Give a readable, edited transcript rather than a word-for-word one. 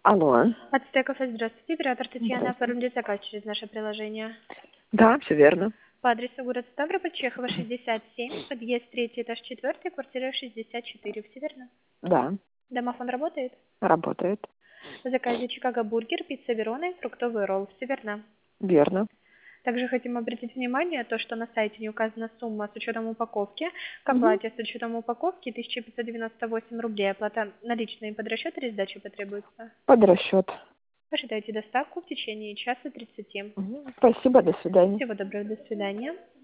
Алло. От Стекофа, здравствуйте. Оператор Татьяна, оформили заказ через наше приложение. Да, все верно. По адресу город Ставрополь, Чехова, 67, подъезд 3, этаж 4, квартира 64. Все верно? Да, Домофон работает? работает. В заказе Чикаго бургер, пицца Верона и фруктовый ролл. Все верно? Верно. Также хотим обратить внимание, то, что на сайте не указана сумма с учетом упаковки. К Мгм. оплате с учетом упаковки 1598 рублей. Оплата наличные под расчет или сдача потребуется? Под расчет. Ожидайте доставку в течение часа 30. Спасибо, до свидания. Всего доброго, до свидания.